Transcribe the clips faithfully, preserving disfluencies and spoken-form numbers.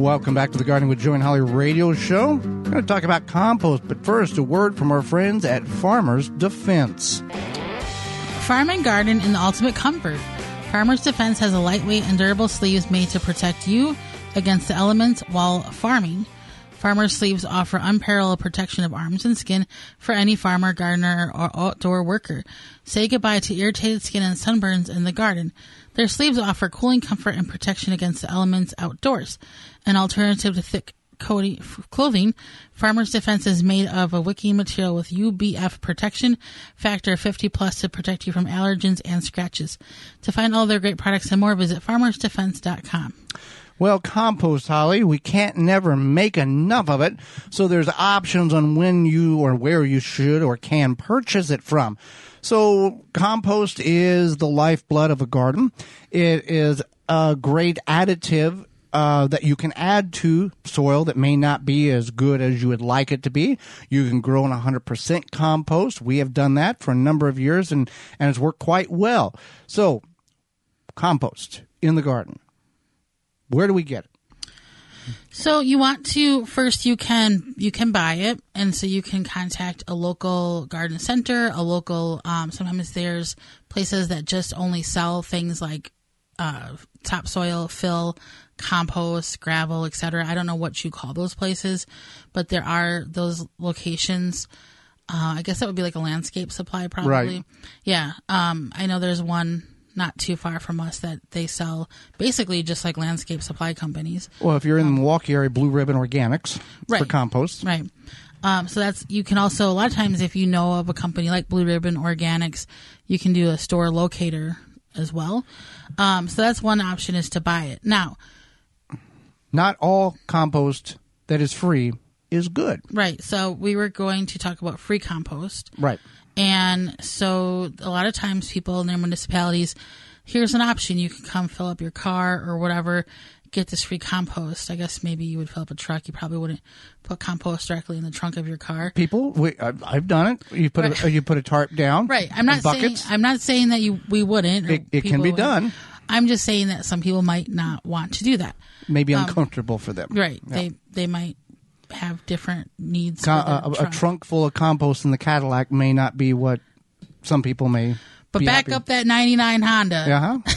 welcome back to the Gardening with Joe and Holly radio show. We're going to talk about compost, but first, a word from our friends at Farmers Defense. Farm and garden in the ultimate comfort. Farmers Defense has a lightweight and durable sleeves made to protect you against the elements while farming. Farmers sleeves offer unparalleled protection of arms and skin for any farmer, gardener, or outdoor worker. Say goodbye to irritated skin and sunburns in the garden. Their sleeves offer cooling comfort and protection against the elements outdoors. An alternative to thick clothing, Farmers Defense is made of a wicking material with U V F protection factor fifty plus to protect you from allergens and scratches. To find all their great products and more, visit farmers defense dot com. Well, compost, Holly, we can't never make enough of it, so there's options on when you or where you should or can purchase it from. So compost is the lifeblood of a garden. It is a great additive uh, that you can add to soil that may not be as good as you would like it to be. You can grow in one hundred percent compost. We have done that for a number of years, and, and it's worked quite well. So compost in the garden. Where do we get it? So you want to first you can you can buy it, and so you can contact a local garden center, a local. Um, sometimes there's places that just only sell things like uh, topsoil, fill, compost, gravel, et cetera. I don't know what you call those places, but there are those locations. Uh, I guess that would be like a landscape supply, probably. Right. Yeah. Um, I know there's one not too far from us that they sell basically just like landscape supply companies. Well, if you're in the Milwaukee area, Blue Ribbon Organics right. for compost. Right. Um, so that's, you can also, a lot of times if you know of a company like Blue Ribbon Organics, you can do a store locator as well. Um, so that's one option, is to buy it. Now, not all compost that is free is good. Right. So we were going to talk about free compost. Right. And so a lot of times people in their municipalities, here's an option. You can come fill up your car or whatever, get this free compost. I guess maybe you would fill up a truck. You probably wouldn't put compost directly in the trunk of your car. People, we, I've, I've done it. You put right. a, you put a tarp down. Right. I'm not saying I'm not saying that you we wouldn't. It, it can be would. done. I'm just saying that some people might not want to do that. Maybe um, uncomfortable for them. Right. Yeah. They they might have different needs. Com- for their a, a trunk. trunk full of compost in the Cadillac may not be what some people may. But be back happy. up that ninety-nine Honda. Uh-huh.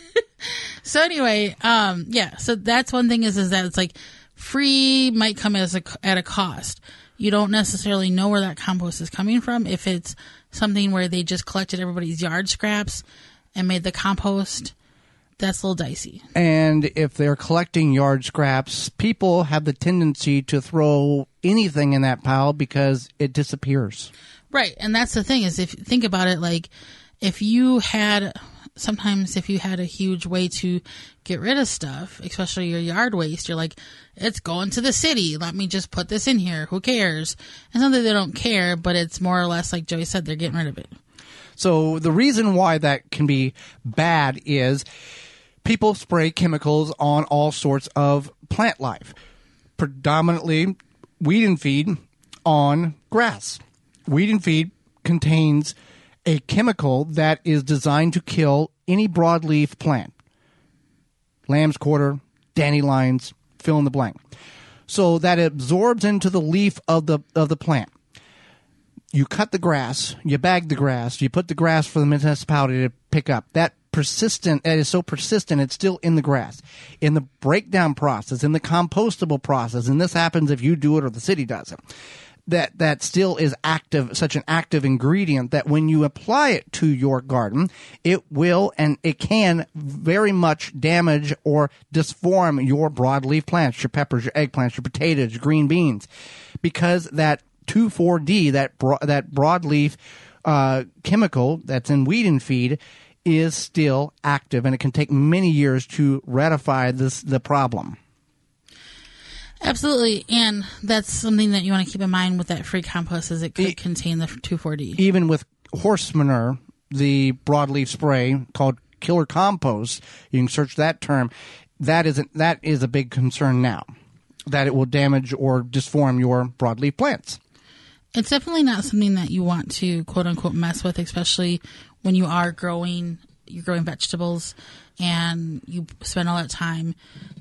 So anyway, um, yeah. So that's one thing is is that it's like free might come as a at a cost. You don't necessarily know where that compost is coming from. If it's something where they just collected everybody's yard scraps and made the compost, that's a little dicey. And if they're collecting yard scraps, people have the tendency to throw anything in that pile because it disappears. Right. And that's the thing is, if you think about it, like if you had, sometimes if you had a huge way to get rid of stuff, especially your yard waste, you're like, it's going to the city. Let me just put this in here. Who cares? And something they don't care, but it's more or less like Joey said, they're getting rid of it. So the reason why that can be bad is people spray chemicals on all sorts of plant life, predominantly weed and feed on grass. Weed and feed contains a chemical that is designed to kill any broadleaf plant. Lamb's quarter, dandelions, fill in the blank. So that absorbs into the leaf of the of the plant. You cut the grass, you bag the grass, you put the grass for the municipality to pick up. That persistent, that is so persistent, it's still in the grass. In the breakdown process, in the compostable process, and this happens if you do it or the city does it, that, that still is active, such an active ingredient that when you apply it to your garden, it will and it can very much damage or disform your broadleaf plants, your peppers, your eggplants, your potatoes, your green beans, because that two four D, that bro- that broadleaf uh, chemical that's in weed and feed, is still active, and it can take many years to ratify this the problem. Absolutely, and that's something that you want to keep in mind with that free compost, is it could e- contain the two four D. Even with horse manure, the broadleaf spray called Killer Compost, you can search that term. That isn't that is a big concern now, that it will damage or disform your broadleaf plants. It's definitely not something that you want to quote unquote mess with, especially when you are growing, you're growing vegetables and you spend all that time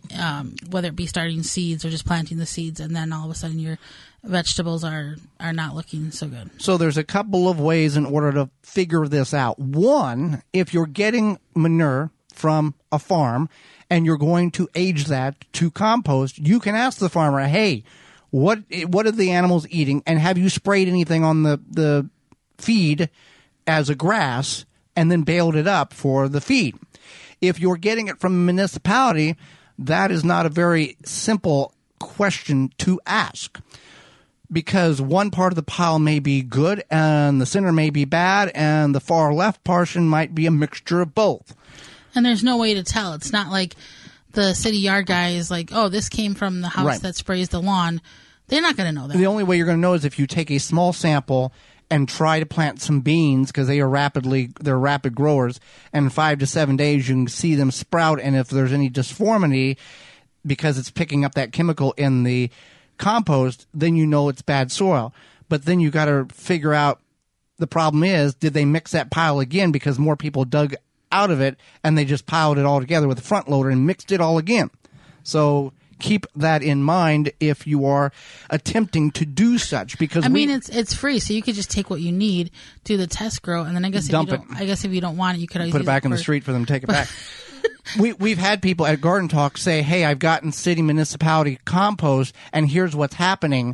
um, whether it be starting seeds or just planting the seeds, and then all of a sudden your vegetables are, are not looking so good. So there's a couple of ways in order to figure this out. One, if you're getting manure from a farm and you're going to age that to compost, you can ask the farmer, hey, what what are the animals eating, and have you sprayed anything on the, the feed as a grass and then baled it up for the feed? If you're getting it from a municipality, that is not a very simple question to ask, because one part of the pile may be good and the center may be bad, and the far left portion might be a mixture of both. And there's no way to tell. It's not like the city yard guy is like, oh, this came from the house Right. that sprays the lawn. They're not going to know that. The only way you're going to know is if you take a small sample and try to plant some beans, because they are rapidly, they're rapid growers, and in five to seven days you can see them sprout, and if there's any disformity because it's picking up that chemical in the compost, then you know it's bad soil. But then you got to figure out, the problem is, did they mix that pile again because more people dug out of it and they just piled it all together with a front loader and mixed it all again? So keep that in mind if you are attempting to do such, because I mean, we, it's it's free, so you could just take what you need, do the test grow, and then I guess if Dump you don't, it. I guess if you don't want it, you could always put it use back in for, the street for them to take it back. we, we've had people at Garden Talk say, hey, I've gotten city municipality compost, and here's what's happening.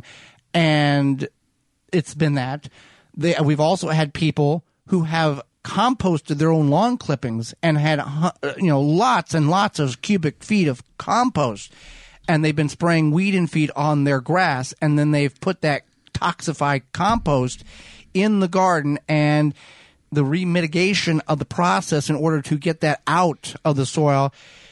And it's been that. They, we've also had people who have composted their own lawn clippings and had, you know, lots and lots of cubic feet of compost, and they've been spraying weed and feed on their grass, and then they've put that toxified compost in the garden, and the remitigation of the process in order to get that out of the soil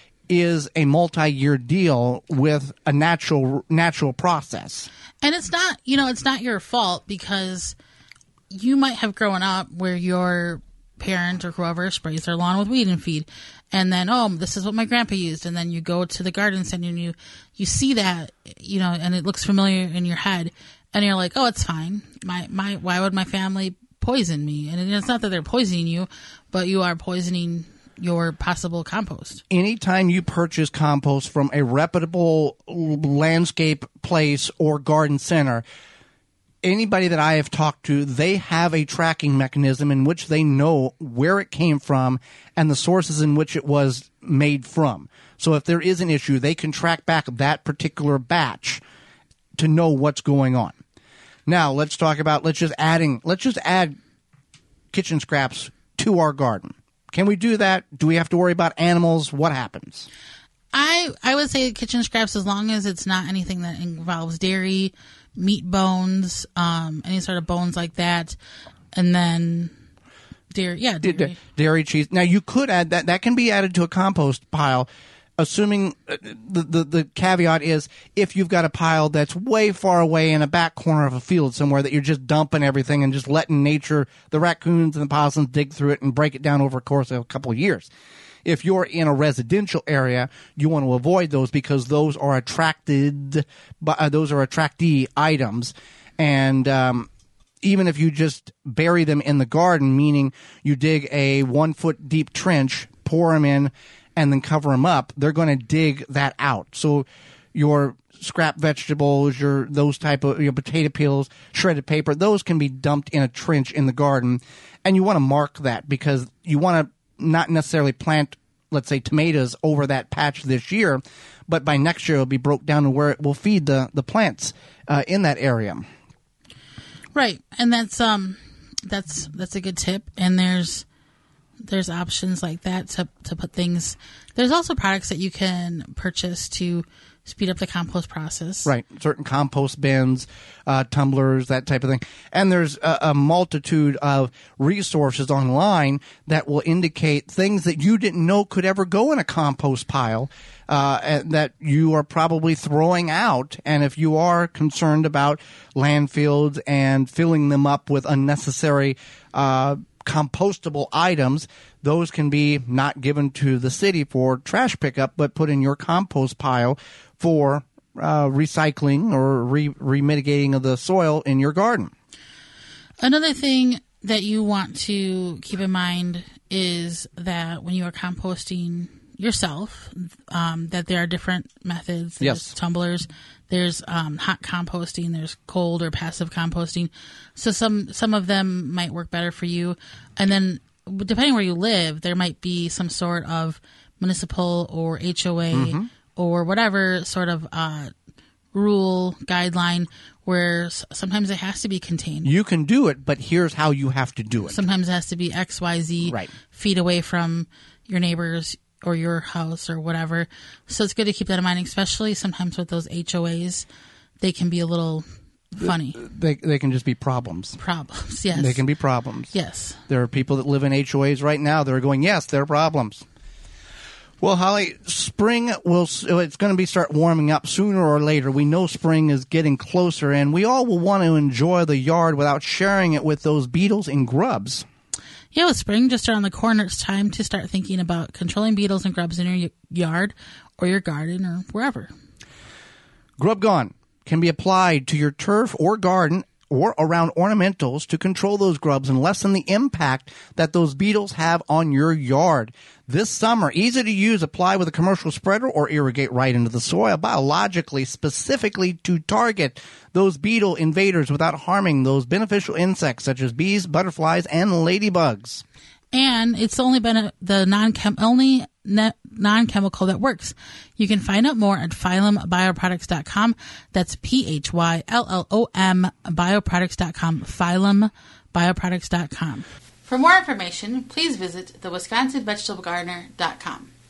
is a multi-year deal with a natural natural process. And it's not, you know, it's not your fault, because you might have grown up where your parent or whoever sprays their lawn with weed and feed, and then, oh, this is what my grandpa used, and then you go to the garden center and you you see that, you know, and it looks familiar in your head, and you're like, oh, it's fine. My my why would my family poison me? And it's not that they're poisoning you, but you are poisoning your possible compost. Anytime you purchase compost from a reputable landscape place or garden center, anybody that I have talked to, they have a tracking mechanism in which they know where it came from and the sources in which it was made from. So if there is an issue, they can track back that particular batch to know what's going on. Now, let's talk about, let's just adding, let's just add kitchen scraps to our garden. Can we do that? Do we have to worry about animals? What happens? I I would say kitchen scraps, as long as it's not anything that involves dairy, meat bones, um, any sort of bones like that, and then dairy, yeah, dairy. D- dairy, cheese. Now, you could add that. That can be added to a compost pile, assuming uh, the, the, the caveat is if you've got a pile that's way far away in a back corner of a field somewhere that you're just dumping everything and just letting nature, the raccoons and the possums, dig through it and break it down over a course of a couple of years. If you're in a residential area, you want to avoid those because those are attracted, uh, those are attractee items. And um, even if you just bury them in the garden, meaning you dig a one foot deep trench, pour them in, and then cover them up, they're going to dig that out. So your scrap vegetables, your those type of your potato peels, shredded paper, those can be dumped in a trench in the garden. And you want to mark that because you want to not necessarily plant, let's say, tomatoes over that patch this year, but by next year it'll be broke down to where it will feed the, the plants uh, in that area. Right. And that's um that's that's a good tip. And there's there's options like that to to put things. There's also products that you can purchase to speed up the compost process. Right. Certain compost bins, uh, tumblers, that type of thing. And there's a, a multitude of resources online that will indicate things that you didn't know could ever go in a compost pile, uh, and that you are probably throwing out. And if you are concerned about landfills and filling them up with unnecessary, uh, compostable items, those can be not given to the city for trash pickup, but put in your compost pile for uh, recycling or re- remitigating of the soil in your garden. Another thing that you want to keep in mind is that when you are composting yourself um, that there are different methods. There's Yes. tumblers. There's um, hot composting. There's cold or passive composting. So some some of them might work better for you. And then depending where you live, there might be some sort of municipal or H O A mm-hmm. or whatever sort of uh, rule, guideline, where s- sometimes it has to be contained. You can do it, but here's how you have to do it. Sometimes it has to be X, Y, Z Right. feet away from your neighbors or your house or whatever. So it's good to keep that in mind, especially sometimes with those H O As. They can be a little funny. They they can just be problems. Problems, yes. They can be problems. Yes. There are people that live in H O As right now that are going, yes, they're problems. Well, Holly, spring will, it's going to be start warming up sooner or later. We know spring is getting closer, and we all will want to enjoy the yard without sharing it with those beetles and grubs. Yeah, with spring just around the corner, it's time to start thinking about controlling beetles and grubs in your y- yard or your garden or wherever. Grub Gone can be applied to your turf or garden or around ornamentals to control those grubs and lessen the impact that those beetles have on your yard. This summer, easy to use, apply with a commercial spreader or irrigate right into the soil biologically, specifically to target those beetle invaders without harming those beneficial insects such as bees, butterflies, and ladybugs. And it's the only been the non-chem only ne- non-chemical that works. You can find out more at phylum bioproducts dot com. That's P H Y L L O M bioproducts dot com. phylum bioproducts dot com. For more information, please visit the wisconsin vegetable gardener dot com.